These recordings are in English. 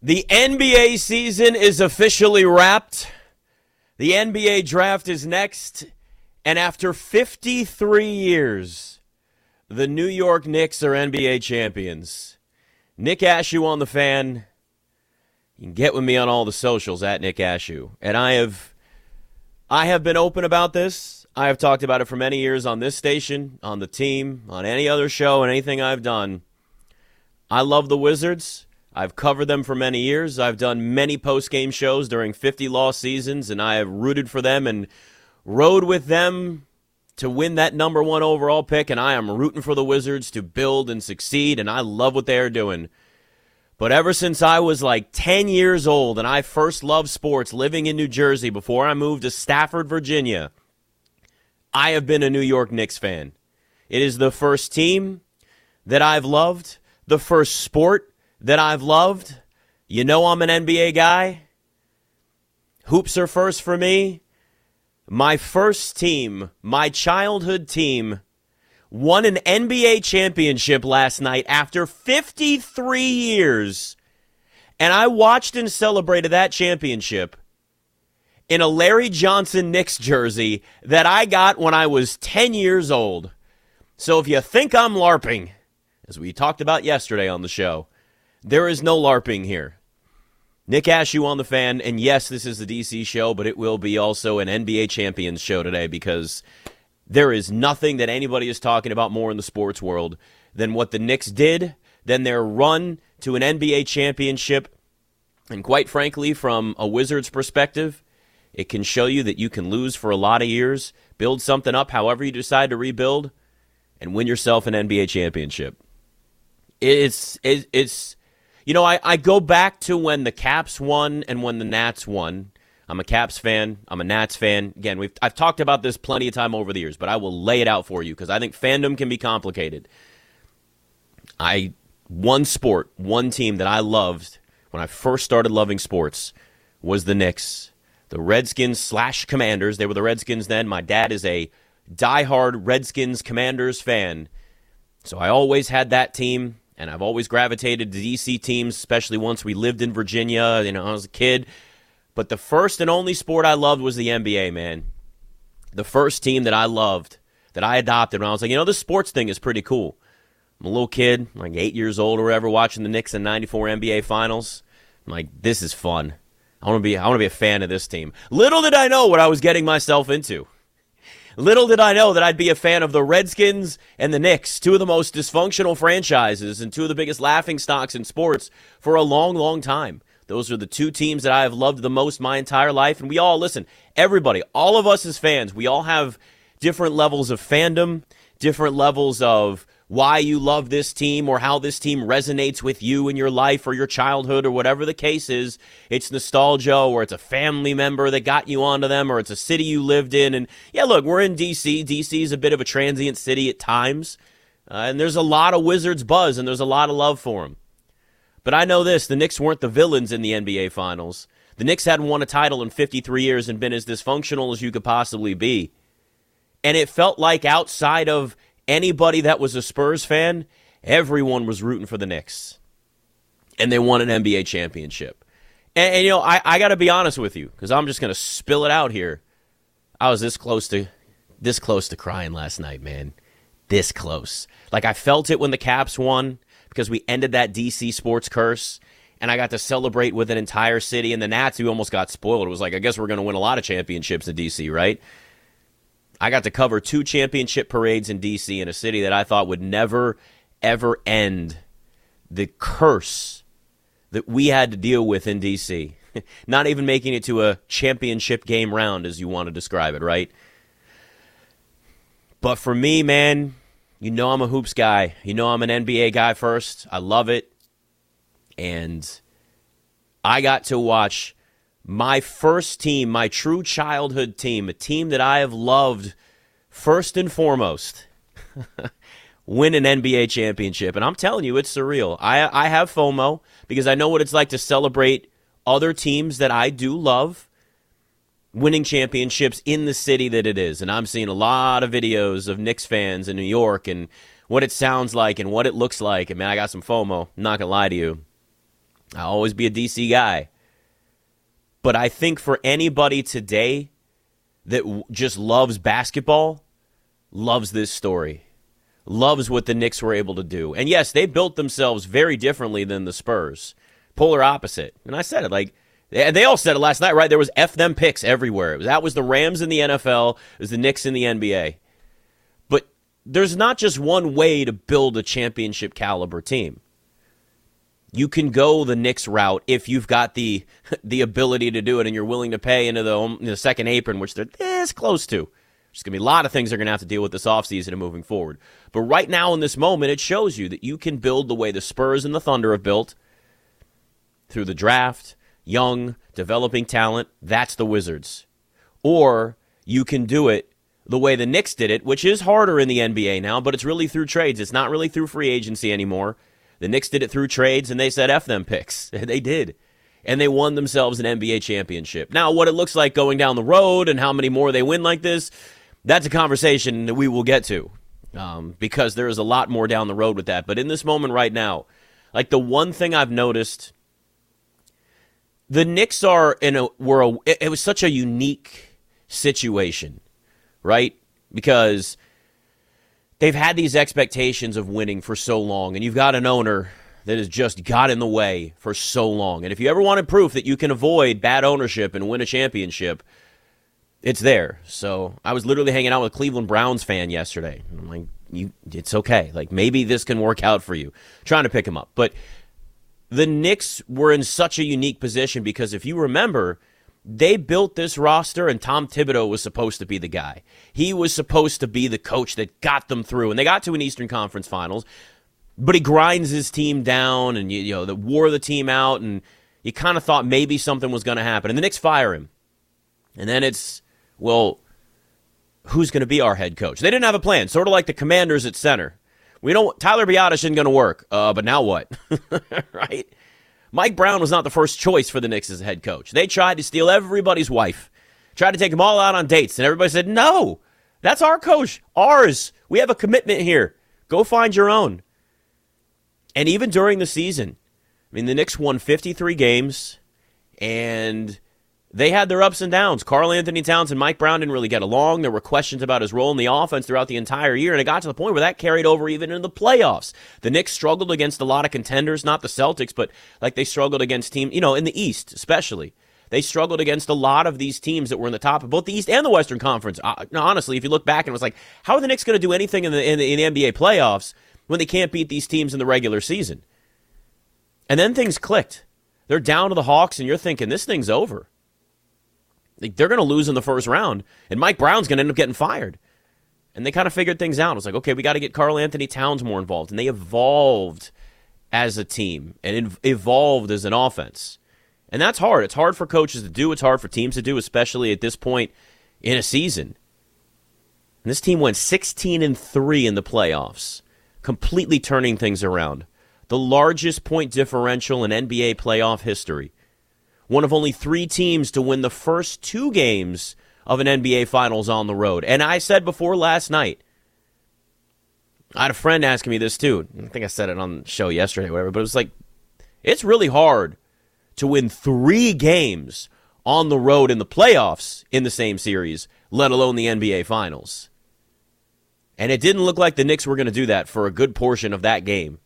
The NBA season is officially wrapped. The NBA draft is next. And after 53 years, the New York Knicks are NBA champions. Nick Ashew on the Fan. You can get with me on all the socials at Nick Ashew. And I have been open about this. I have talked about it for many years on this station, on the team, on any other show, and anything I've done. I love the Wizards. I've covered them for many years. I've done many post-game shows during 50-loss seasons, and I have rooted for them and rode with them to win that number one overall pick, and I am rooting for the Wizards to build and succeed, and I love what they are doing. But ever since I was like 10 years old and I first loved sports living in New Jersey before I moved to Stafford, Virginia, I have been a New York Knicks fan. It is the first team that I've loved, the first sport that I've loved. You know I'm an NBA guy. Hoops are first for me. My first team, my childhood team, won an NBA championship last night after 53 years. And I watched and celebrated that championship in a Larry Johnson Knicks jersey that I got when I was 10 years old. So if you think I'm LARPing, as we talked about yesterday on the show, there is no LARPing here. Nick Ashew on the Fan, and yes, this is the DC show, but it will be also an NBA Champions show today because there is nothing that anybody is talking about more in the sports world than what the Knicks did, than their run to an NBA championship. And quite frankly, from a Wizards perspective, it can show you that you can lose for a lot of years, build something up however you decide to rebuild, and win yourself an NBA championship. It's you know, I go back to when the Caps won and when the Nats won. I'm a Caps fan. I'm a Nats fan. Again, I've talked about this plenty of time over the years, but I will lay it out for you because I think fandom can be complicated. One sport, one team that I loved when I first started loving sports was the Knicks. The Redskins / Commanders. They were the Redskins then. My dad is a diehard Redskins Commanders fan. So I always had that team, and I've always gravitated to DC teams, especially once we lived in Virginia, you know, I was a kid. But the first and only sport I loved was the NBA, man. The first team that I loved, that I adopted when I was like, you know, this sports thing is pretty cool. I'm a little kid, like 8 years old or whatever, watching the Knicks in '94 NBA Finals. I'm like, this is fun. I want to be a fan of this team. Little did I know what I was getting myself into. Little did I know that I'd be a fan of the Redskins and the Knicks, two of the most dysfunctional franchises and two of the biggest laughingstocks in sports for a long, long time. Those are the two teams that I have loved the most my entire life. And we all, listen, everybody, all of us as fans, we all have different levels of fandom, different levels of why you love this team or how this team resonates with you in your life or your childhood or whatever the case is. It's nostalgia or it's a family member that got you onto them or it's a city you lived in. And yeah, look, we're in D.C. D.C. is a bit of a transient city at times. And there's a lot of Wizards buzz and there's a lot of love for them. But I know this, the Knicks weren't the villains in the NBA Finals. The Knicks hadn't won a title in 53 years and been as dysfunctional as you could possibly be. And it felt like outside of anybody that was a Spurs fan, everyone was rooting for the Knicks. And they won an NBA championship. And you know, I got to be honest with you, because I'm just going to spill it out here. I was this close to crying last night, man. This close. Like, I felt it when the Caps won, because we ended that DC sports curse, and I got to celebrate with an entire city. And the Nats, we almost got spoiled. It was like, I guess we're going to win a lot of championships in DC, right? I got to cover 2 championship parades in DC in a city that I thought would never, ever end the curse that we had to deal with in DC. Not even making it to a championship game round, as you want to describe it, right? But for me, man, you know I'm a hoops guy. You know I'm an NBA guy first. I love it. And I got to watch my first team, my true childhood team, a team that I have loved first and foremost, win an NBA championship. And I'm telling you, it's surreal. I have FOMO because I know what it's like to celebrate other teams that I do love winning championships in the city that it is. And I'm seeing a lot of videos of Knicks fans in New York and what it sounds like and what it looks like. And man, I got some FOMO. I'm not going to lie to you. I'll always be a DC guy. But I think for anybody today that just loves basketball, loves this story, loves what the Knicks were able to do. And yes, they built themselves very differently than the Spurs. Polar opposite. And I said it, like, they all said it last night, right? There was F them picks everywhere. That was the Rams in the NFL. It was the Knicks in the NBA. But there's not just one way to build a championship caliber team. You can go the Knicks route if you've got the ability to do it and you're willing to pay into the second apron, which they're this close to. There's going to be a lot of things they're going to have to deal with this offseason and moving forward. But right now in this moment, it shows you that you can build the way the Spurs and the Thunder have built through the draft, young, developing talent. That's the Wizards. Or you can do it the way the Knicks did it, which is harder in the NBA now, but it's really through trades. It's not really through free agency anymore. The Knicks did it through trades, and they said F them picks. They did. And they won themselves an NBA championship. Now, what it looks like going down the road and how many more they win like this, that's a conversation that we will get to because there is a lot more down the road with that. But in this moment right now, like the one thing I've noticed, the Knicks it was such a unique situation, right? Because they've had these expectations of winning for so long, and you've got an owner that has just got in the way for so long. And if you ever wanted proof that you can avoid bad ownership and win a championship, it's there. So I was literally hanging out with a Cleveland Browns fan yesterday. I'm like, it's okay. Like, maybe this can work out for you. Trying to pick him up. But the Knicks were in such a unique position because if you remember, they built this roster, and Tom Thibodeau was supposed to be the guy. He was supposed to be the coach that got them through. And they got to an Eastern Conference Finals, but he grinds his team down and wore the team out, and you kind of thought maybe something was going to happen. And the Knicks fire him. And then it's, well, who's going to be our head coach? They didn't have a plan, sort of like the Commanders at center. Tyler Biadasz isn't going to work, but now what? Right? Mike Brown was not the first choice for the Knicks as a head coach. They tried to steal everybody's wife, tried to take them all out on dates, and everybody said, no, that's our coach, ours. We have a commitment here. Go find your own. And even during the season, I mean, the Knicks won 53 games, and they had their ups and downs. Karl Anthony Towns and Mike Brown didn't really get along. There were questions about his role in the offense throughout the entire year, and it got to the point where that carried over even in the playoffs. The Knicks struggled against a lot of contenders, not the Celtics, but like they struggled against teams, in the East especially. They struggled against a lot of these teams that were in the top of both the East and the Western Conference. Honestly, if you look back and it was like, how are the Knicks going to do anything in the NBA playoffs when they can't beat these teams in the regular season? And then things clicked. They're down to the Hawks, and you're thinking, this thing's over. They're going to lose in the first round, and Mike Brown's going to end up getting fired. And they kind of figured things out. It was like, okay, we got to get Karl Anthony Towns more involved. And they evolved as a team and evolved as an offense. And that's hard. It's hard for coaches to do. It's hard for teams to do, especially at this point in a season. And this team went 16-3 in the playoffs, completely turning things around. The largest point differential in NBA playoff history. One of only 3 teams to win the first 2 games of an NBA Finals on the road. And I said before last night, I had a friend asking me this too. I think I said it on the show yesterday, whatever, but it was like, it's really hard to win 3 games on the road in the playoffs in the same series, let alone the NBA Finals. And it didn't look like the Knicks were going to do that for a good portion of that game.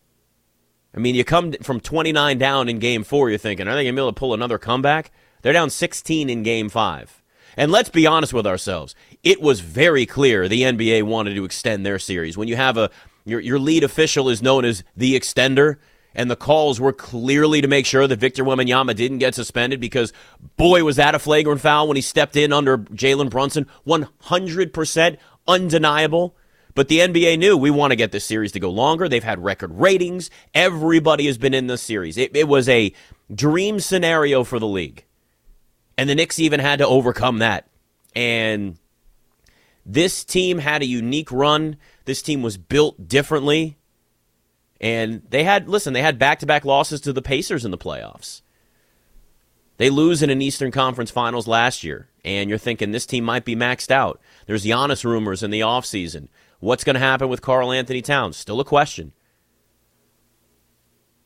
I mean, you come from 29 down in Game 4, you're thinking, are they going to be able to pull another comeback? They're down 16 in Game 5. And let's be honest with ourselves. It was very clear the NBA wanted to extend their series. When you have your lead official is known as the extender, and the calls were clearly to make sure that Victor Wembanyama didn't get suspended because, boy, was that a flagrant foul when he stepped in under Jalen Brunson. 100% undeniable. But the NBA knew we want to get this series to go longer. They've had record ratings. Everybody has been in this series. It was a dream scenario for the league. And the Knicks even had to overcome that. And this team had a unique run. This team was built differently. And they had back-to-back losses to the Pacers in the playoffs. They lose in an Eastern Conference Finals last year. And you're thinking this team might be maxed out. There's Giannis rumors in the offseason. What's going to happen with Karl Anthony Towns? Still a question.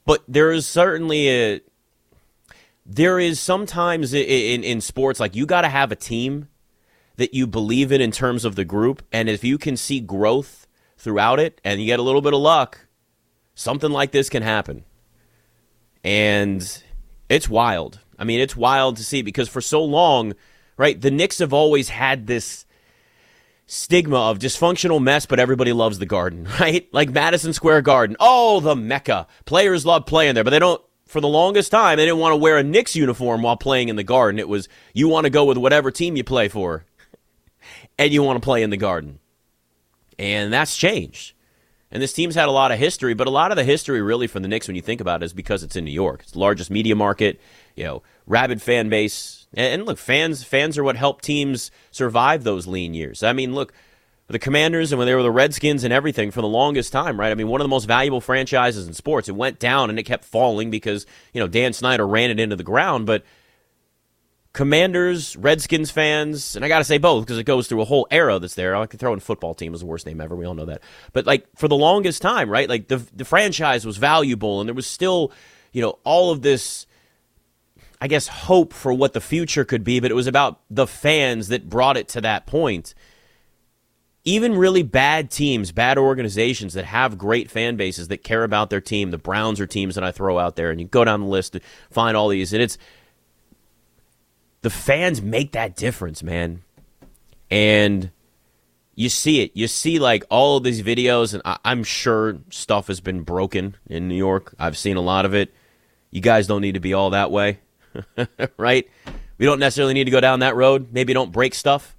But there is certainly there is sometimes in sports, like, you got to have a team that you believe in terms of the group, and if you can see growth throughout it and you get a little bit of luck, something like this can happen. And it's wild. I mean, it's wild to see, because for so long, right, the Knicks have always had this stigma of dysfunctional mess, but everybody loves the Garden, right? Like Madison Square Garden. Oh, the Mecca. Players love playing there, but they don't, for the longest time, they didn't want to wear a Knicks uniform while playing in the Garden. It was, you want to go with whatever team you play for, and you want to play in the Garden. And that's changed. And this team's had a lot of history, but a lot of the history really from the Knicks, when you think about it, is because it's in New York. It's the largest media market, rabid fan base. And look, fans are what helped teams survive those lean years. I mean, look, the Commanders, and when they were the Redskins and everything for the longest time, right? I mean, one of the most valuable franchises in sports. It went down and it kept falling because, Dan Snyder ran it into the ground. But Commanders, Redskins fans, and I got to say both because it goes through a whole era that's there. I could throw in football team as the worst name ever. We all know that. But, like, for the longest time, right, like, the franchise was valuable, and there was still, all of this, I guess, hope for what the future could be, but it was about the fans that brought it to that point. Even really bad teams, bad organizations that have great fan bases that care about their team, the Browns are teams that I throw out there, and you go down the list to find all these, and it's, the fans make that difference, man. And you see it. You see, like, all of these videos, and I'm sure stuff has been broken in New York. I've seen a lot of it. You guys don't need to be all that way, right? We don't necessarily need to go down that road. Maybe don't break stuff.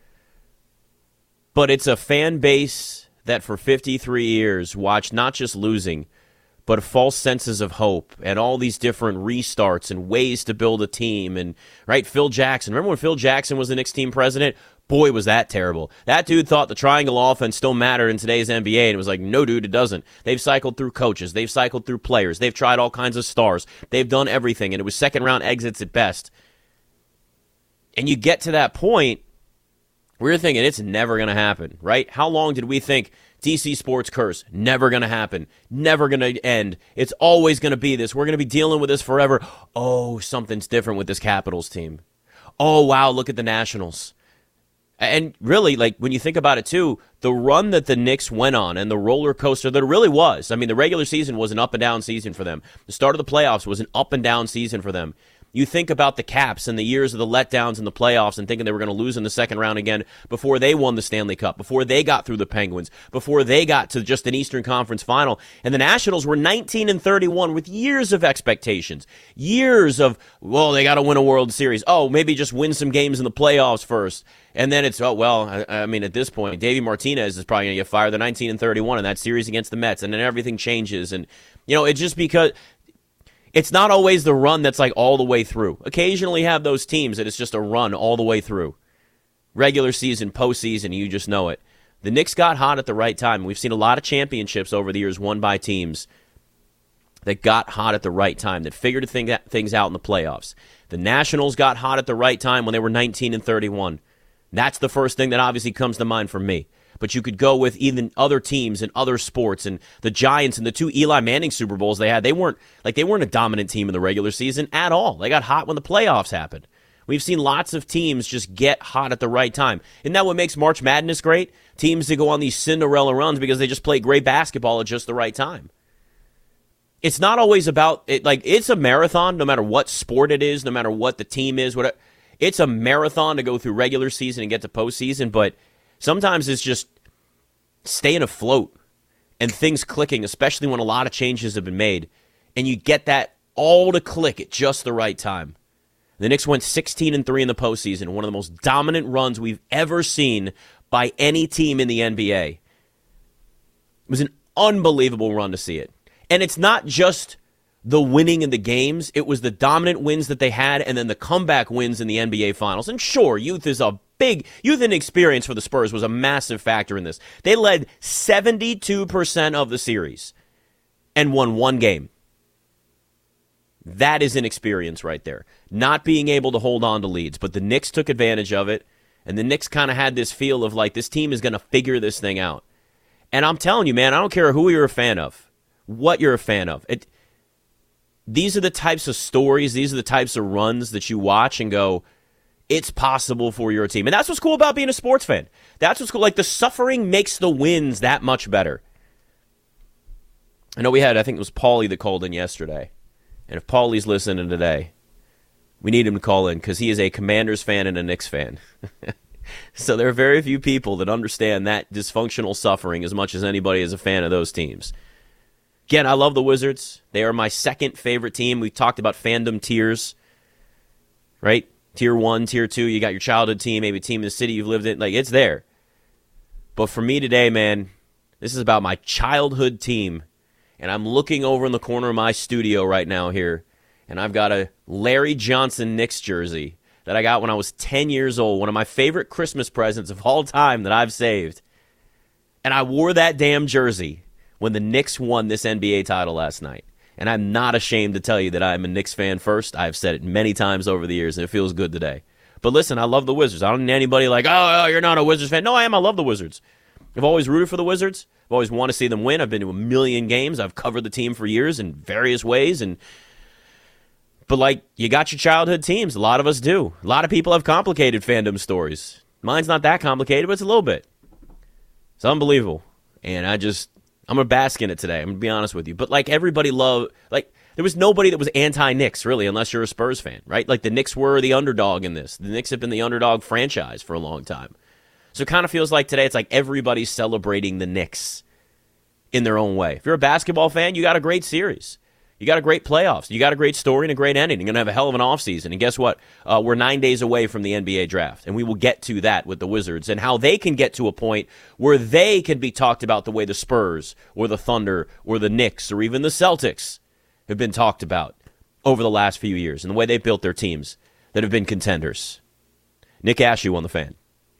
But it's a fan base that for 53 years watched not just losing, but false senses of hope and all these different restarts and ways to build a team. And, right, Phil Jackson. Remember when Phil Jackson was the Knicks team president? Boy, was that terrible. That dude thought the triangle offense still mattered in today's NBA, and it was like, no, dude, it doesn't. They've cycled through coaches. They've cycled through players. They've tried all kinds of stars. They've done everything, and it was second-round exits at best. And you get to that point where you're thinking it's never going to happen, right? How long did we think DC Sports curse? Never going to happen. Never going to end. It's always going to be this. We're going to be dealing with this forever. Oh, something's different with this Capitals team. Oh, wow, look at the Nationals. And really, like, when you think about it, too, the run that the Knicks went on and the roller coaster that it really was. I mean, the regular season was an up-and-down season for them. The start of the playoffs was an up-and-down season for them. You think about the Caps and the years of the letdowns in the playoffs and thinking they were going to lose in the second round again before they won the Stanley Cup, before they got through the Penguins, before they got to just an Eastern Conference final. And the Nationals were 19-31 with years of expectations, years of, well, they got to win a World Series. Oh, maybe just win some games in the playoffs first. And then it's, oh, well, I mean, at this point, Davey Martinez is probably going to get fired. They're 19-31 in that series against the Mets, and then everything changes. And, it's just because it's not always the run that's like all the way through. Occasionally have those teams that it's just a run all the way through. Regular season, postseason, you just know it. The Knicks got hot at the right time. We've seen a lot of championships over the years won by teams that got hot at the right time, that figured things out in the playoffs. The Nationals got hot at the right time when they were 19-31. That's the first thing that obviously comes to mind for me. But you could go with even other teams and other sports, and the Giants and the 2 Eli Manning Super Bowls they had. They weren't a dominant team in the regular season at all. They got hot when the playoffs happened. We've seen lots of teams just get hot at the right time. Isn't that what makes March Madness great? Teams that go on these Cinderella runs because they just play great basketball at just the right time. It's not always about it. Like, it's a marathon, no matter what sport it is, no matter what the team is. Whatever. It's a marathon to go through regular season and get to postseason, but sometimes it's just staying afloat and things clicking, especially when a lot of changes have been made, and you get that all to click at just the right time. The Knicks went 16-3 in the postseason, one of the most dominant runs we've ever seen by any team in the NBA. It was an unbelievable run to see it. And it's not just the winning in the games, it was the dominant wins that they had and then the comeback wins in the NBA Finals. And sure, youth and experience for the Spurs was a massive factor in this. They led 72% of the series and won one game. That is inexperience right there. Not being able to hold on to leads. But the Knicks took advantage of it, and the Knicks kind of had this feel of like, this team is going to figure this thing out. And I'm telling you, man, I don't care who you're a fan of, what you're a fan of. these are the types of stories, these are the types of runs that you watch and go, it's possible for your team. And that's what's cool about being a sports fan. That's what's cool. Like, the suffering makes the wins that much better. I know I think it was Paulie that called in yesterday. And if Paulie's listening today, we need him to call in because he is a Commanders fan and a Knicks fan. So there are very few people that understand that dysfunctional suffering as much as anybody is a fan of those teams. Again, I love the Wizards. They are my second favorite team. We've talked about fandom tiers, right? Tier 1, Tier 2, you got your childhood team, maybe a team in the city you've lived in. Like, it's there. But for me today, man, this is about my childhood team. And I'm looking over in the corner of my studio right now here, and I've got a Larry Johnson Knicks jersey that I got when I was 10 years old, one of my favorite Christmas presents of all time that I've saved. And I wore that damn jersey when the Knicks won this NBA title last night. And I'm not ashamed to tell you that I'm a Knicks fan first. I've said it many times over the years, and it feels good today. But listen, I love the Wizards. I don't need anybody like, oh, you're not a Wizards fan. No, I am. I love the Wizards. I've always rooted for the Wizards. I've always wanted to see them win. I've been to a million games. I've covered the team for years in various ways. But, like, you got your childhood teams. A lot of us do. A lot of people have complicated fandom stories. Mine's not that complicated, but it's a little bit. It's unbelievable. And I'm going to bask in it today. I'm going to be honest with you. But, like, everybody there was nobody that was anti-Knicks, really, unless you're a Spurs fan, right? Like, the Knicks were the underdog in this. The Knicks have been the underdog franchise for a long time. So it kind of feels like today it's like everybody's celebrating the Knicks in their own way. If you're a basketball fan, you got a great series. You got a great playoffs. You got a great story and a great ending. You're going to have a hell of an offseason. And guess what? We're 9 days away from the NBA draft, and we will get to that with the Wizards and how they can get to a point where they can be talked about the way the Spurs or the Thunder or the Knicks or even the Celtics have been talked about over the last few years and the way they built their teams that have been contenders. Nick Ashew on The Fan.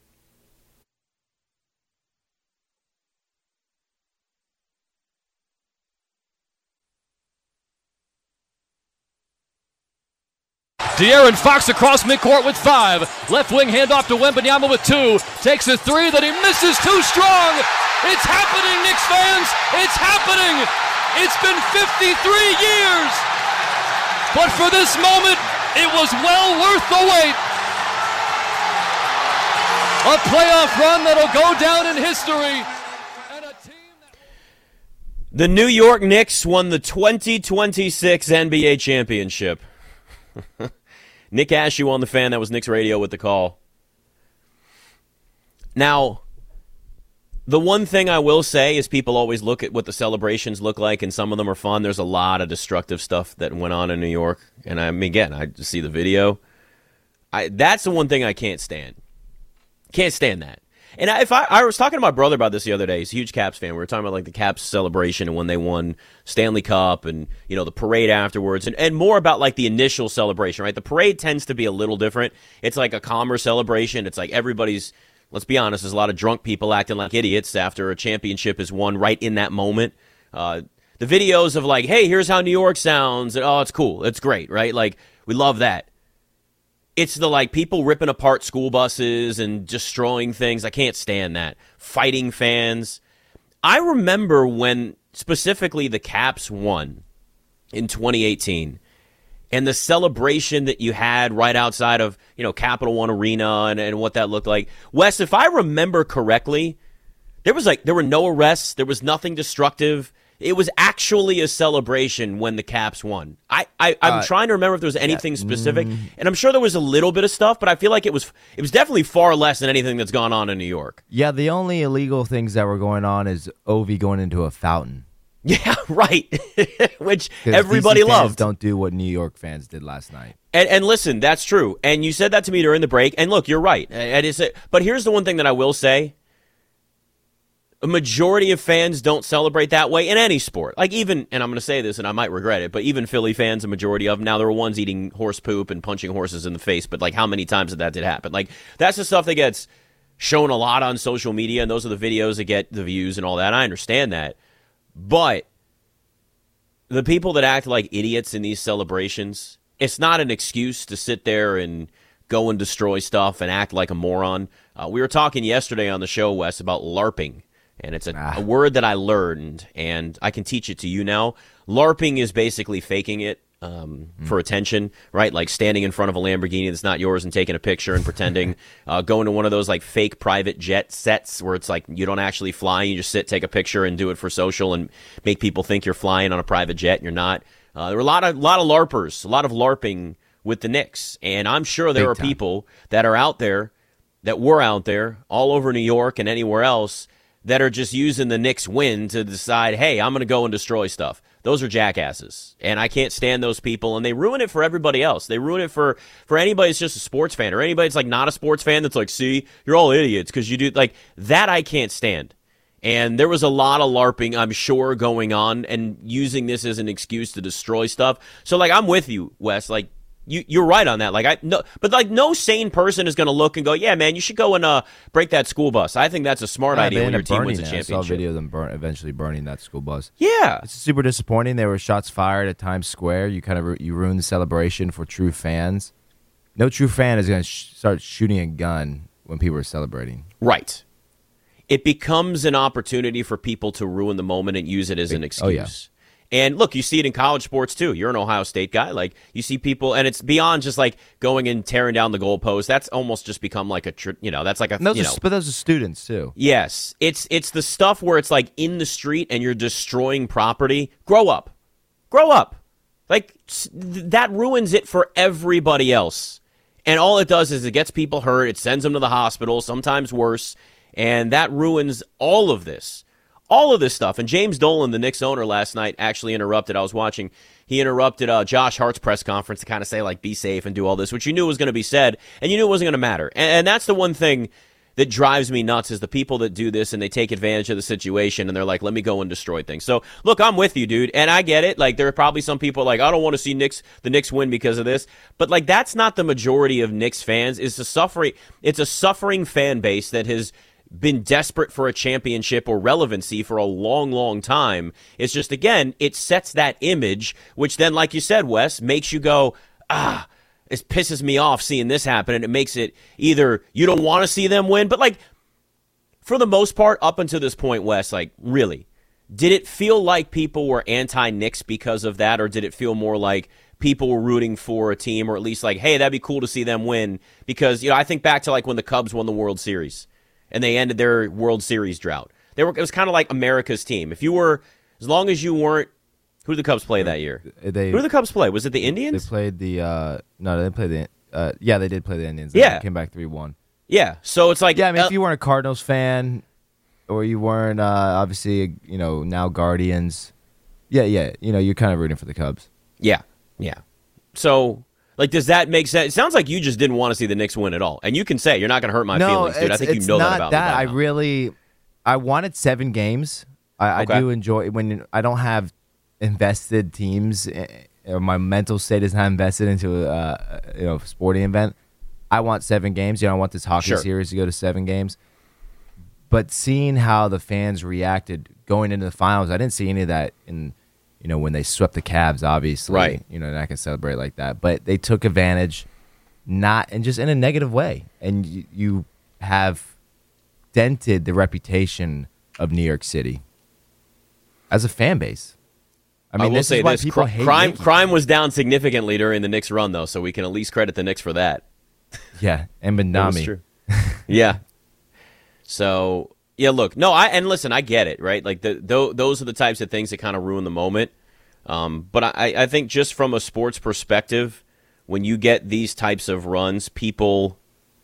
De'Aaron Fox across midcourt with 5. Left wing handoff to Wembanyama with 2. Takes a 3 that he misses too strong. It's happening, Knicks fans. It's happening. It's been 53 years. But for this moment, it was well worth the wait. A playoff run that'll go down in history. And a team The New York Knicks won the 2026 NBA championship. Nick Ashew on The Fan. That was Knicks Radio with the call. Now, the one thing I will say is people always look at what the celebrations look like, and some of them are fun. There's a lot of destructive stuff that went on in New York. And I mean, again, I see the video. That's the one thing I can't stand. Can't stand that. And I was talking to my brother about this the other day. He's a huge Caps fan. We were talking about like the Caps celebration and when they won Stanley Cup and, you know, the parade afterwards and more about like the initial celebration, right? The parade tends to be a little different. It's like a calmer celebration. It's like everybody's, let's be honest, there's a lot of drunk people acting like idiots after a championship is won right in that moment. The videos of like, hey, here's how New York sounds. And, oh, it's cool. It's great, right? Like, we love that. It's the, like, people ripping apart school buses and destroying things. I can't stand that. Fighting fans. I remember when, specifically, the Caps won in 2018, and the celebration that you had right outside of, you know, Capital One Arena and what that looked like. Wes, if I remember correctly, there were no arrests. There was nothing destructive. It was actually a celebration when the Caps won. I'm trying to remember if there was anything specific, and I'm sure there was a little bit of stuff, but I feel like it was definitely far less than anything that's gone on in New York. Yeah, the only illegal things that were going on is Ovi going into a fountain. Yeah, right. Which everybody DC fans loved. Don't do what New York fans did last night. And listen, that's true. And you said that to me during the break. And look, you're right. But here's the one thing that I will say. A majority of fans don't celebrate that way in any sport. Like even, and I'm going to say this and I might regret it, but even Philly fans, a majority of them, now there were ones eating horse poop and punching horses in the face, but like how many times did happen? Like that's the stuff that gets shown a lot on social media, and those are the videos that get the views and all that. I understand that. But the people that act like idiots in these celebrations, it's not an excuse to sit there and go and destroy stuff and act like a moron. We were talking yesterday on the show, Wes, about LARPing. And it's a word that I learned, and I can teach it to you now. LARPing is basically faking it. for attention, right? Like standing in front of a Lamborghini that's not yours and taking a picture and pretending, going to one of those like fake private jet sets where it's like you don't actually fly, you just sit, take a picture and do it for social and make people think you're flying on a private jet and you're not. There were a lot of LARPers, a lot of LARPing with the Knicks, and I'm sure there are people that are out there, that were out there all over New York and anywhere else that are just using the Knicks win to decide, hey, I'm going to go and destroy stuff. Those are jackasses, and I can't stand those people, and they ruin it for everybody else. They ruin it for anybody that's just a sports fan or anybody that's like not a sports fan that's like, see, you're all idiots because you do like that. I can't stand. And there was a lot of LARPing, I'm sure, going on and using this as an excuse to destroy stuff. So, like, I'm with you, Wes. Like, you're right on that. Like, no sane person is going to look and go, yeah, man, you should go and break that school bus. I think that's a smart idea when your team wins a championship. I saw a video of them eventually burning that school bus. Yeah. It's super disappointing. There were shots fired at Times Square. You kind of you ruined the celebration for true fans. No true fan is going to start shooting a gun when people are celebrating. Right. It becomes an opportunity for people to ruin the moment and use it as an excuse. Oh, yeah. And look, you see it in college sports too. You're an Ohio State guy. Like, you see people, and it's beyond just like going and tearing down the goalpost. That's almost just become like that's like a, but those are students too. Yes. It's the stuff where it's like in the street and you're destroying property. Grow up. Like, that ruins it for everybody else. And all it does is it gets people hurt. It sends them to the hospital, sometimes worse. And that ruins all of this. All of this stuff. And James Dolan, the Knicks owner, last night actually interrupted. I was watching. He interrupted Josh Hart's press conference to kind of say, like, be safe and do all this, which you knew was going to be said, and you knew it wasn't going to matter. And that's the one thing that drives me nuts is the people that do this and they take advantage of the situation and they're like, let me go and destroy things. So, look, I'm with you, dude, and I get it. Like, there are probably some people like, I don't want to see the Knicks win because of this. But, like, that's not the majority of Knicks fans. It's a suffering fan base that has been desperate for a championship or relevancy for a long, long time. It's just, again, it sets that image, which then, like you said, Wes, makes you go, it pisses me off seeing this happen, and it makes it either you don't want to see them win, but, like, for the most part, up until this point, Wes, like, really, did it feel like people were anti-Knicks because of that, or did it feel more like people were rooting for a team, or at least like, hey, that'd be cool to see them win? Because, I think back to, like, when the Cubs won the World Series, and they ended their World Series drought. It was kind of like America's team. As long as you weren't, who did the Cubs play that year? Who did the Cubs play? Was it the Indians? They played they didn't play the, they did play the Indians. Yeah. They came back 3-1. Yeah, so it's like, yeah, I mean, if you weren't a Cardinals fan, or you weren't, obviously, now Guardians, you're kind of rooting for the Cubs. Yeah. So, like, does that make sense? It sounds like you just didn't want to see the Knicks win at all. And you can say, you're not going to hurt my feelings, dude. I think you know that about me. I wanted 7 games. I do enjoy when I don't have invested teams, or my mental state is not invested into a sporting event. I want 7 games. I want this hockey series to go to 7 games. But seeing how the fans reacted going into the finals, I didn't see any of that in when they swept the Cavs, obviously, right? Not gonna celebrate like that, but they took advantage, and just in a negative way, and you have dented the reputation of New York City as a fan base. I mean, I will say this: hate crime was down significantly during the Knicks run, though, so we can at least credit the Knicks for that. Yeah, and Benami. True. Yeah. So. Yeah, look, listen, I get it, right? Like, those are the types of things that kind of ruin the moment. But I think just from a sports perspective, when you get these types of runs, people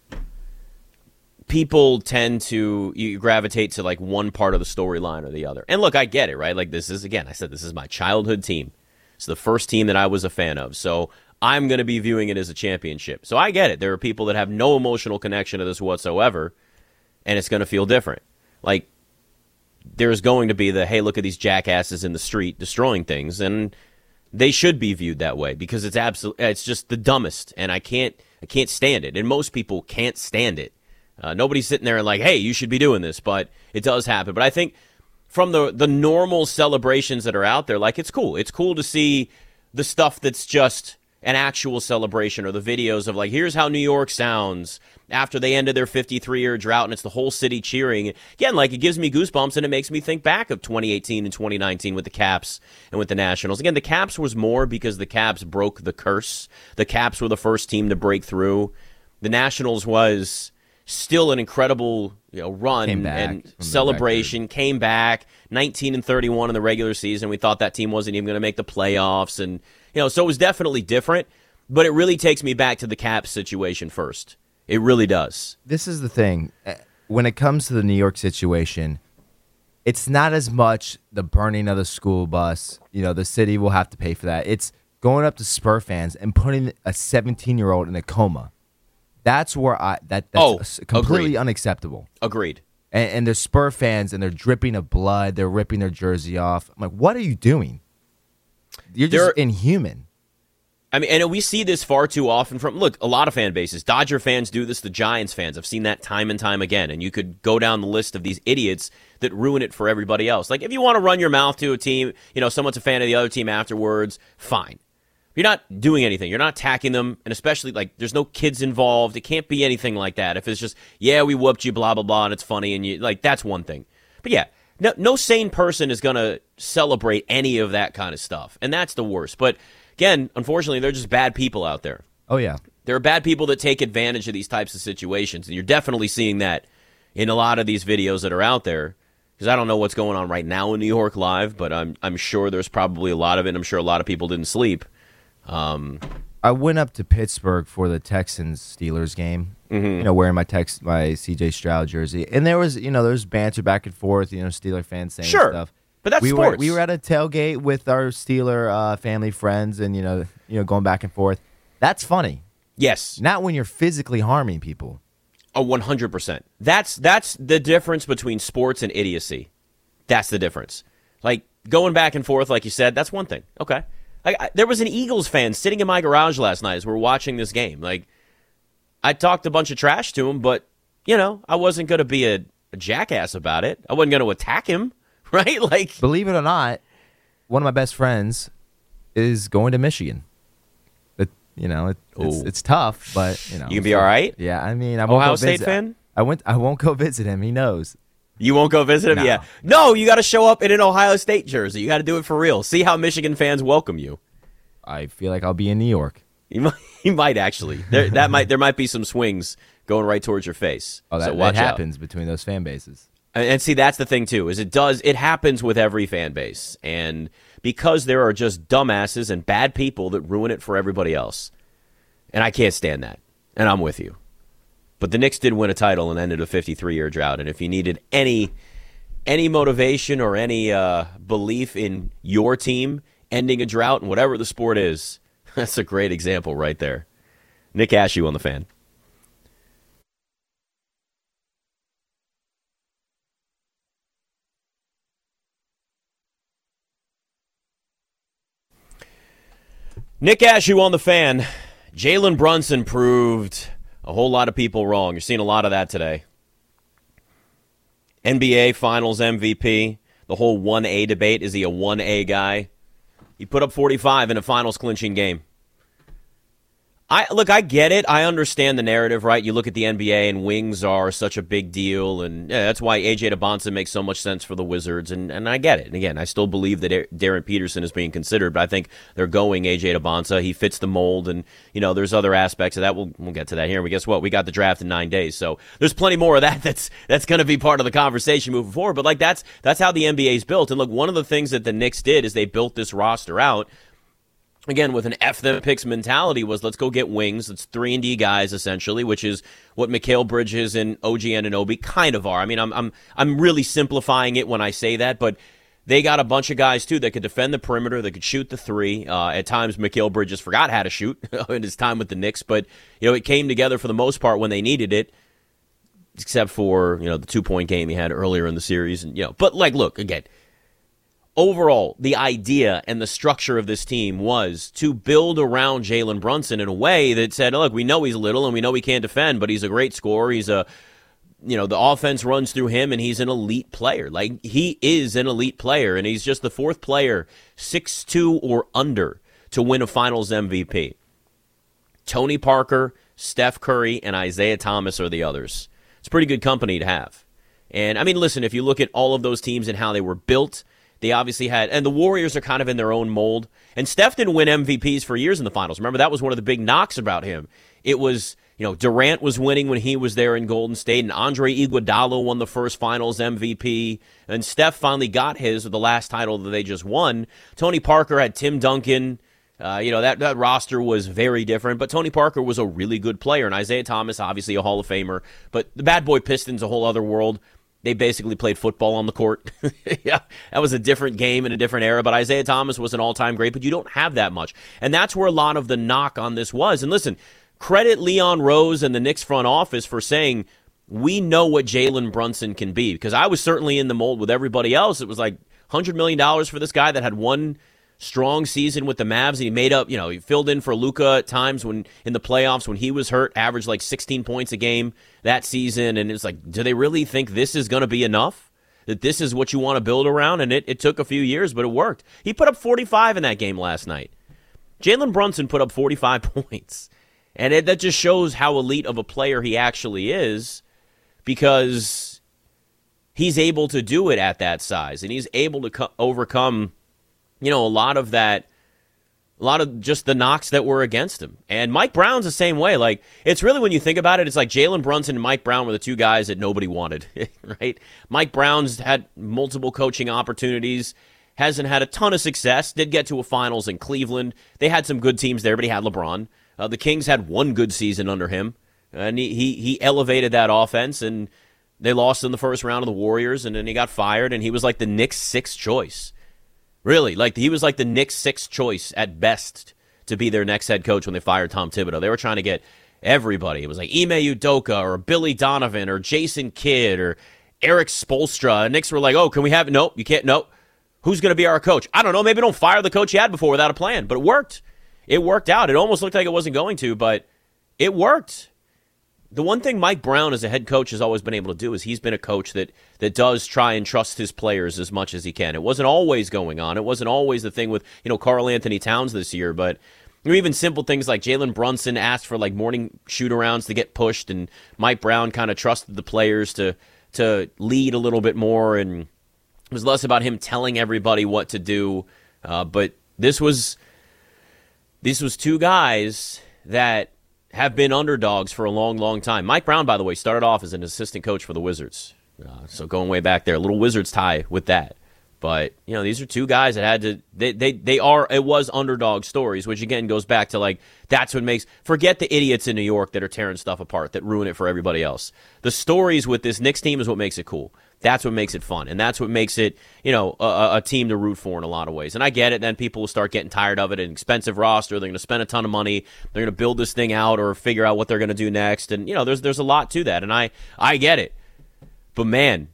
tend to you gravitate to, like, one part of the storyline or the other. And look, I get it, right? Like, this is, again, I said this is my childhood team. It's the first team that I was a fan of. So I'm going to be viewing it as a championship. So I get it. There are people that have no emotional connection to this whatsoever, and it's going to feel different. Like, there's going to be hey, look at these jackasses in the street destroying things, and they should be viewed that way because it's just the dumbest, and I can't stand it, and most people can't stand it. Nobody's sitting there and like, hey, you should be doing this, but it does happen. But I think from the normal celebrations that are out there, like, it's cool. It's cool to see the stuff that's just an actual celebration, or the videos of like, here's how New York sounds after they ended their 53-year drought, and it's the whole city cheering. Again, like, it gives me goosebumps, and it makes me think back of 2018 and 2019 with the Caps and with the Nationals. Again, the Caps was more because the Caps broke the curse. The Caps were the first team to break through. The Nationals was still an incredible run and celebration. Came back 19-31 in the regular season. We thought that team wasn't even going to make the playoffs, and so it was definitely different. But it really takes me back to the Caps situation first. It really does. This is the thing. When it comes to the New York situation, it's not as much the burning of the school bus. The city will have to pay for that. It's going up to Spur fans and putting a 17-year-old in a coma. That's where that's completely unacceptable. Agreed. And they're Spur fans, and they're dripping of blood. They're ripping their jersey off. I'm like, what are you doing? You're just inhuman. I mean, and we see this far too often from, a lot of fan bases. Dodger fans do this, the Giants fans. I've seen that time and time again. And you could go down the list of these idiots that ruin it for everybody else. Like, if you want to run your mouth to a team, someone's a fan of the other team afterwards, fine. You're not doing anything. You're not attacking them. And especially, there's no kids involved. It can't be anything like that. If it's just, yeah, we whooped you, blah, blah, blah, and it's funny, and that's one thing. But yeah, no sane person is going to celebrate any of that kind of stuff. And that's the worst. But again, unfortunately, they're just bad people out there. Oh, yeah. There are bad people that take advantage of these types of situations, and you're definitely seeing that in a lot of these videos that are out there. Because I don't know what's going on right now in New York Live, but I'm sure there's probably a lot of it. I'm sure a lot of people didn't sleep. I went up to Pittsburgh for the Texans-Steelers game, wearing my C.J. Stroud jersey. And there was banter back and forth, Steeler fans saying stuff. But that's sports. We were at a tailgate with our Steeler family friends, and going back and forth. That's funny. Yes. Not when you're physically harming people. Oh, 100%. That's the difference between sports and idiocy. That's the difference. Like, going back and forth, like you said, that's one thing. Okay. There was an Eagles fan sitting in my garage last night as we were watching this game. Like, I talked a bunch of trash to him, but I wasn't going to be a jackass about it. I wasn't going to attack him. Right? Like, believe it or not, one of my best friends is going to Michigan. It's tough, but you can be all right. Yeah, I mean, Ohio State fan. I won't go visit him. He knows. You won't go visit him. No. Yeah. No, you got to show up in an Ohio State jersey. You got to do it for real. See how Michigan fans welcome you. I feel like I'll be in New York. You might actually. There might be some swings going right towards your face. Oh, that happens between those fan bases. And see, that's the thing, too, is it happens with every fan base. And because there are just dumbasses and bad people that ruin it for everybody else. And I can't stand that. And I'm with you. But the Knicks did win a title and ended a 53-year drought. And if you needed any motivation or any belief in your team ending a drought, and whatever the sport is, that's a great example right there. Nick Ashew on the Fan. Nick Ashew on the Fan. Jalen Brunson proved a whole lot of people wrong. You're seeing a lot of that today. NBA Finals MVP. The whole 1A debate. Is he a 1A guy? He put up 45 in a finals clinching game. I get it. I understand the narrative, right? You look at the NBA and wings are such a big deal, and that's why A.J. DeBonsa makes so much sense for the Wizards, and I get it. And again, I still believe that Darren Peterson is being considered, but I think they're going A.J. DeBonsa. He fits the mold, and there's other aspects of that. We'll get to that here. But guess what? We got the draft in 9 days, so there's plenty more of that that's going to be part of the conversation moving forward. But that's how the NBA is built. And look, one of the things that the Knicks did is they built this roster out. Again, with an F them picks mentality, was let's go get wings. It's 3-and-D guys, essentially, which is what Mikal Bridges and OG Anunoby kind of are. I mean, I'm really simplifying it when I say that, but they got a bunch of guys, too, that could defend the perimeter, that could shoot the three. At times, Mikal Bridges forgot how to shoot in his time with the Knicks, but it came together for the most part when they needed it, except for the 2-point game he had earlier in the series. And but look, again, overall, the idea and the structure of this team was to build around Jalen Brunson in a way that said, look, we know he's little and we know he can't defend, but he's a great scorer. He's the offense runs through him, and he's an elite player. Like, he is an elite player, and he's just the fourth player, 6'2" or under, to win a Finals MVP. Tony Parker, Steph Curry, and Isaiah Thomas are the others. It's pretty good company to have. And, I mean, listen, if you look at all of those teams and how they were built, they obviously had, and the Warriors are kind of in their own mold. And Steph didn't win MVPs for years in the finals. Remember, that was one of the big knocks about him. It was, Durant was winning when he was there in Golden State, and Andre Iguodala won the first finals MVP, and Steph finally got his with the last title that they just won. Tony Parker had Tim Duncan. That roster was very different, but Tony Parker was a really good player, and Isaiah Thomas, obviously a Hall of Famer. But the Bad Boy Pistons, a whole other world. They basically played football on the court. Yeah, that was a different game in a different era, but Isaiah Thomas was an all-time great, but you don't have that much. And that's where a lot of the knock on this was. And listen, credit Leon Rose and the Knicks front office for saying, we know what Jalen Brunson can be, because I was certainly in the mold with everybody else. It was like $100 million for this guy that had one strong season with the Mavs, and he made up, he filled in for Luka at times when in the playoffs when he was hurt, averaged like 16 points a game that season, and it's like, do they really think this is going to be enough? That this is what you want to build around? And it took a few years, but it worked. He put up 45 in that game last night. Jalen Brunson put up 45 points, and that just shows how elite of a player he actually is, because he's able to do it at that size, and he's able to overcome a lot of just the knocks that were against him. And Mike Brown's the same way. Like, it's really, when you think about it, it's like Jalen Brunson and Mike Brown were the two guys that nobody wanted, right? Mike Brown's had multiple coaching opportunities, hasn't had a ton of success, did get to a finals in Cleveland. They had some good teams there, but he had LeBron. The Kings had one good season under him, and he elevated that offense, and they lost in the first round of the Warriors, and then he got fired, and he was like the Knicks' sixth choice. Really, he was like the Knicks' sixth choice at best to be their next head coach when they fired Tom Thibodeau. They were trying to get everybody. It was like Ime Udoka or Billy Donovan or Jason Kidd or Eric Spoelstra. And Knicks were like, oh, can we have – nope, you can't – nope. Who's going to be our coach? I don't know. Maybe don't fire the coach you had before without a plan. But it worked. It worked out. It almost looked like it wasn't going to, but it worked. The one thing Mike Brown as a head coach has always been able to do is he's been a coach that does try and trust his players as much as he can. It wasn't always going on. It wasn't always the thing with, Karl Anthony Towns this year, but even simple things like Jalen Brunson asked for like morning shoot-arounds to get pushed, and Mike Brown kind of trusted the players to lead a little bit more, and it was less about him telling everybody what to do. But this was two guys that have been underdogs for a long, long time. Mike Brown, by the way, started off as an assistant coach for the Wizards. So going way back there, a little Wizards tie with that. But, these are two guys that had to, it was underdog stories, which again goes back to that's what makes, forget the idiots in New York that are tearing stuff apart, that ruin it for everybody else. The stories with this Knicks team is what makes it cool. That's what makes it fun, and that's what makes it, a team to root for in a lot of ways. And I get it, then people will start getting tired of it, an expensive roster, they're going to spend a ton of money, they're going to build this thing out or figure out what they're going to do next, and, there's a lot to that, and I get it. But, man,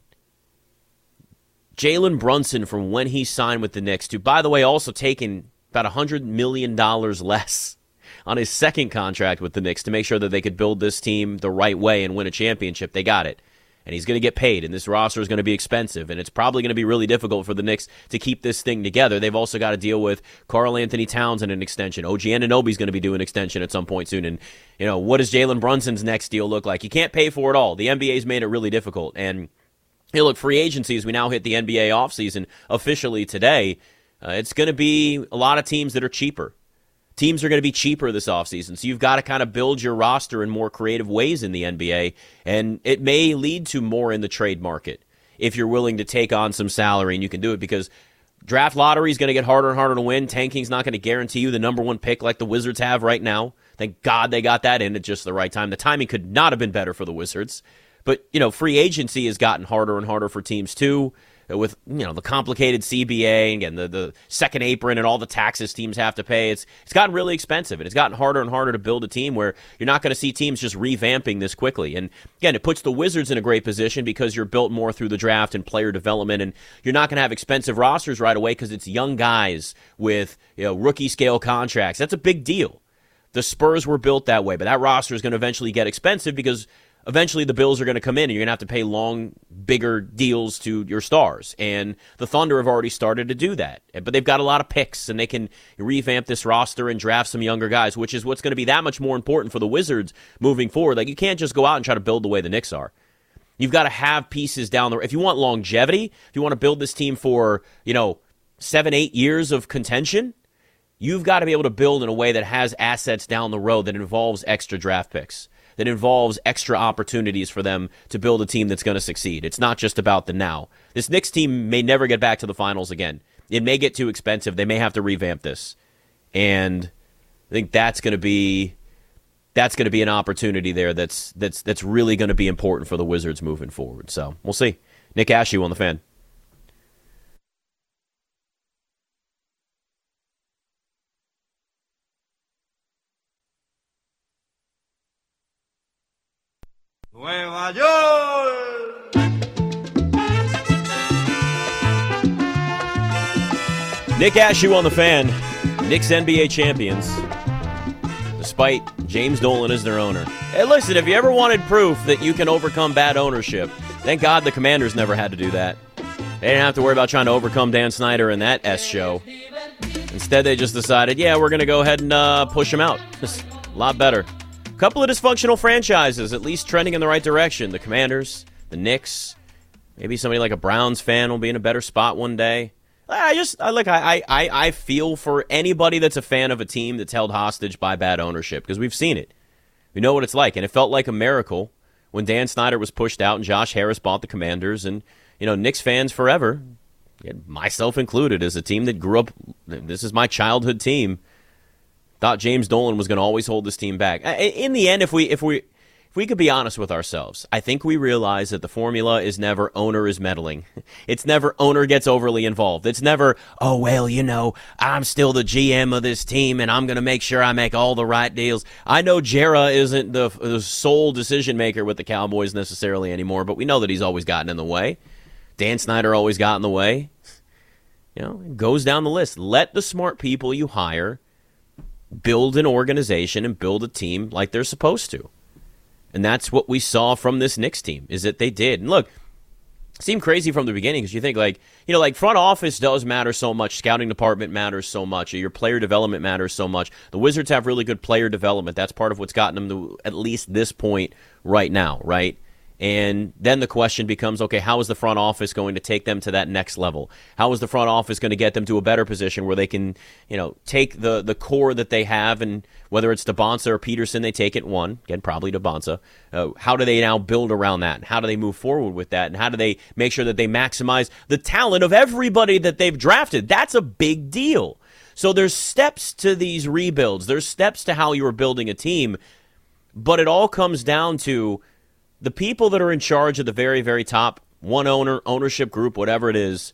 Jalen Brunson, from when he signed with the Knicks to, by the way, also taking about $100 million less on his second contract with the Knicks to make sure that they could build this team the right way and win a championship. They got it. And he's going to get paid, and this roster is going to be expensive, and it's probably going to be really difficult for the Knicks to keep this thing together. They've also got to deal with Karl Anthony Towns and an extension. OG Anunoby's going to be doing an extension at some point soon, and what does Jalen Brunson's next deal look like? You can't pay for it all. The NBA's made it really difficult, and look, free agency, as we now hit the NBA offseason officially today, it's going to be a lot of teams that are cheaper. Teams are going to be cheaper this offseason, so you've got to kind of build your roster in more creative ways in the NBA, and it may lead to more in the trade market if you're willing to take on some salary, and you can do it because draft lottery is going to get harder and harder to win. Tanking's not going to guarantee you the number one pick like the Wizards have right now. Thank God they got that in at just the right time. The timing could not have been better for the Wizards. But, free agency has gotten harder and harder for teams, too, with, the complicated CBA and the second apron and all the taxes teams have to pay. It's gotten really expensive, and it's gotten harder and harder to build a team where you're not going to see teams just revamping this quickly. And, again, it puts the Wizards in a great position because you're built more through the draft and player development, and you're not going to have expensive rosters right away because it's young guys with, rookie-scale contracts. That's a big deal. The Spurs were built that way, but that roster is going to eventually get expensive because eventually the bills are going to come in and you're going to have to pay long, bigger deals to your stars. And the Thunder have already started to do that. But they've got a lot of picks, and they can revamp this roster and draft some younger guys, which is what's going to be that much more important for the Wizards moving forward. Like, you can't just go out and try to build the way the Knicks are. You've got to have pieces down there. If you want longevity, if you want to build this team for, 7-8 years of contention, you've got to be able to build in a way that has assets down the road that involves extra draft picks, that involves extra opportunities for them to build a team that's going to succeed. It's not just about the now. This Knicks team may never get back to the finals again. It may get too expensive. They may have to revamp this. And I think that's going to be an opportunity there that's really going to be important for the Wizards moving forward. So we'll see. Nick Ashew on The Fan. Nueva York. Nick Ashew on The Fan. Knicks NBA champions, despite James Dolan as their owner. Hey, listen, if you ever wanted proof that you can overcome bad ownership, thank God the Commanders never had to do that. They didn't have to worry about trying to overcome Dan Snyder in that S show. Instead, they just decided, we're going to go ahead and push him out. A lot better. A couple of dysfunctional franchises, at least trending in the right direction. The Commanders, the Knicks, maybe somebody like a Browns fan will be in a better spot one day. I feel for anybody that's a fan of a team that's held hostage by bad ownership, because we've seen it. We know what it's like, and it felt like a miracle when Dan Snyder was pushed out and Josh Harris bought the Commanders. And, Knicks fans forever, myself included, as a team that grew up, this is my childhood team, thought James Dolan was going to always hold this team back. In the end, if we could be honest with ourselves, I think we realize that the formula is never owner is meddling. It's never owner gets overly involved. It's never, I'm still the GM of this team and I'm going to make sure I make all the right deals. I know Jera isn't the sole decision maker with the Cowboys necessarily anymore, but we know that he's always gotten in the way. Dan Snyder always got in the way. It goes down the list. Let the smart people you hire build an organization and build a team like they're supposed to. And that's what we saw from this Knicks team, is that they did. And look, it seemed crazy from the beginning, because you think front office does matter so much. Scouting department matters so much. Your player development matters so much. The Wizards have really good player development. That's part of what's gotten them to at least this point right now, right? And then the question becomes, okay, how is the front office going to take them to that next level? How is the front office going to get them to a better position where they can, take the core that they have, and whether it's DeBonsa or Peterson, they take it one. Again, probably DeBonsa. How do they now build around that? And how do they move forward with that? And how do they make sure that they maximize the talent of everybody that they've drafted? That's a big deal. So there's steps to these rebuilds. There's steps to how you're building a team. But it all comes down to the people that are in charge of the very, very top, one ownership group, whatever it is.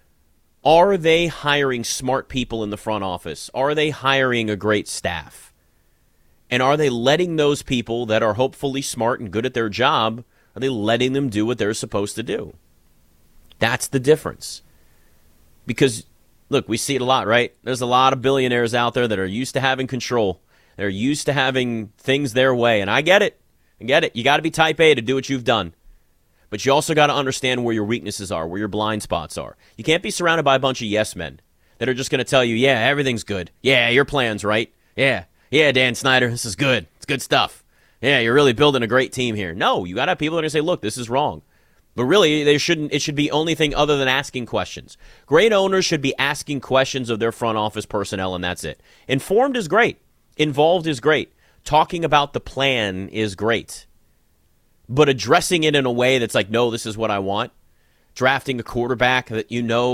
Are they hiring smart people in the front office? Are they hiring a great staff? And are they letting those people that are hopefully smart and good at their job, are they letting them do what they're supposed to do? That's the difference. Because, look, we see it a lot, right? There's a lot of billionaires out there that are used to having control. They're used to having things their way. And I get it. You got to be type A to do what you've done. But you also got to understand where your weaknesses are, where your blind spots are. You can't be surrounded by a bunch of yes men that are just going to tell you, yeah, everything's good. Yeah, your plan's right. Yeah, Dan Snyder, this is good. It's good stuff. Yeah, you're really building a great team here. No, you got to have people that are going to say, look, this is wrong. But really, it should be anything other than asking questions. Great owners should be asking questions of their front office personnel, and that's it. Informed is great. Involved is great. Talking about the plan is great. But addressing it in a way that's like, no, this is what I want. Drafting a quarterback that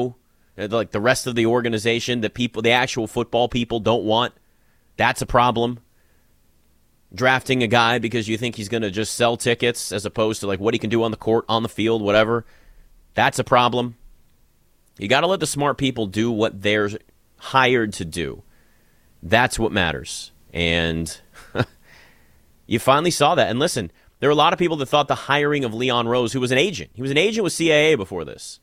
like the rest of the organization, that the actual football people don't want, that's a problem. Drafting a guy because you think he's going to just sell tickets as opposed to like what he can do on the court, on the field, whatever, that's a problem. You got to let the smart people do what they're hired to do. That's what matters. And you finally saw that. And listen, there were a lot of people that thought the hiring of Leon Rose, who was an agent. He was an agent with CAA before this.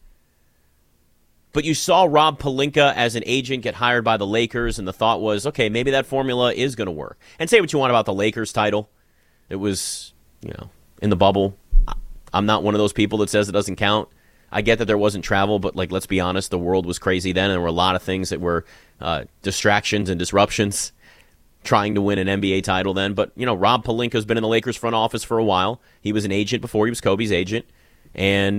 But you saw Rob Pelinka as an agent get hired by the Lakers, and the thought was, okay, maybe that formula is going to work. And say what you want about the Lakers title. It was, in the bubble. I'm not one of those people that says it doesn't count. I get that there wasn't travel, but like, let's be honest, the world was crazy then, and there were a lot of things that were distractions and disruptions trying to win an NBA title then. But, Rob Pelinka's been in the Lakers front office for a while. He was an agent before he was Kobe's agent. And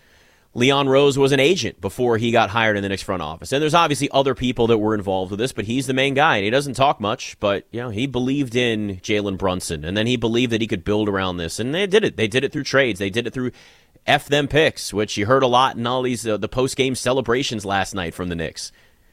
Leon Rose was an agent before he got hired in the Knicks front office. And there's obviously other people that were involved with this, but he's the main guy. And he doesn't talk much, but, he believed in Jalen Brunson. And then he believed that he could build around this. And they did it. They did it through trades. They did it through F them picks, which you heard a lot in all these the post-game celebrations last night from the Knicks.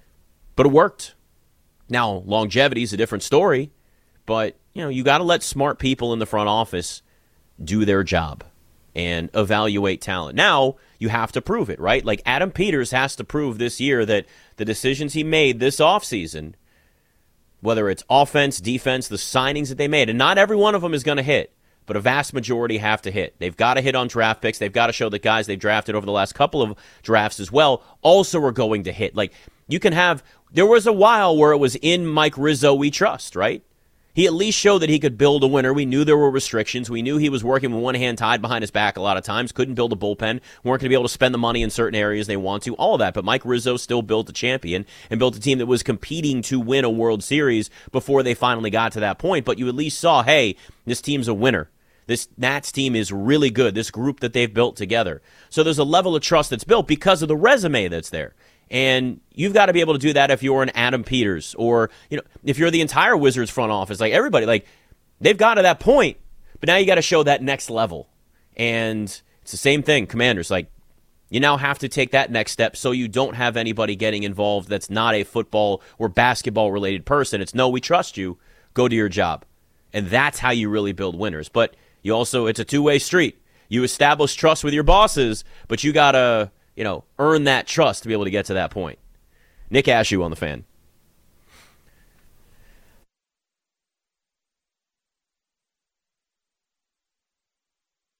But it worked. Now, longevity is a different story, but, you got to let smart people in the front office do their job and evaluate talent. Now, you have to prove it, right? Like Adam Peters has to prove this year that the decisions he made this offseason, whether it's offense, defense, the signings that they made, and not every one of them is going to hit, but a vast majority have to hit. They've got to hit on draft picks. They've got to show that guys they've drafted over the last couple of drafts as well also are going to hit. Like, you can have, there was a while where it was in Mike Rizzo we trust, right? He at least showed that he could build a winner. We knew there were restrictions. We knew he was working with one hand tied behind his back a lot of times, couldn't build a bullpen, weren't going to be able to spend the money in certain areas they want to, all of that. But Mike Rizzo still built a champion and built a team that was competing to win a World Series before they finally got to that point. But you at least saw, hey, this team's a winner. This Nats team is really good, this group that they've built together. So there's a level of trust that's built because of the resume that's there. And you've got to be able to do that if you're an Adam Peters or, if you're the entire Wizards front office, like everybody, like they've got to that point, but now you got to show that next level. And it's the same thing, Commanders, like you now have to take that next step so you don't have anybody getting involved that's not a football or basketball related person. It's no, we trust you, go do your job. And that's how you really build winners. But you also, it's a two-way street. You establish trust with your bosses, but you got to, earn that trust to be able to get to that point. Nick Ashew on the Fan.